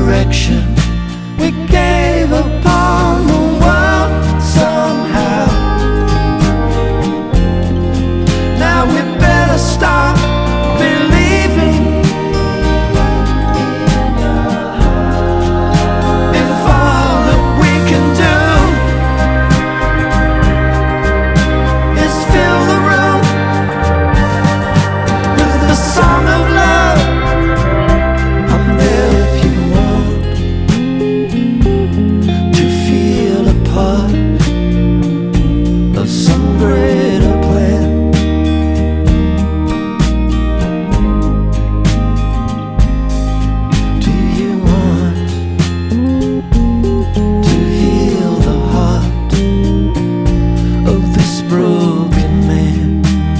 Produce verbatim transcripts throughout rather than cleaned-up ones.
direction. We gave upon the world somehow. Now we better start believing. If all that we can do is fill the room with the song of love, I'm there if you want to feel a part of some greater plan. Do you want to heal the heart of this broken man?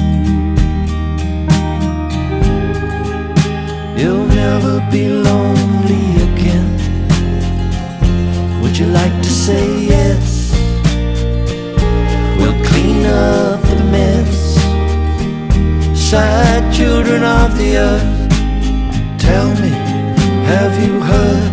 You'll never be lonely again. Would you like to say yes? We'll clean up the mess. Sad children of the earth, tell me, have you heard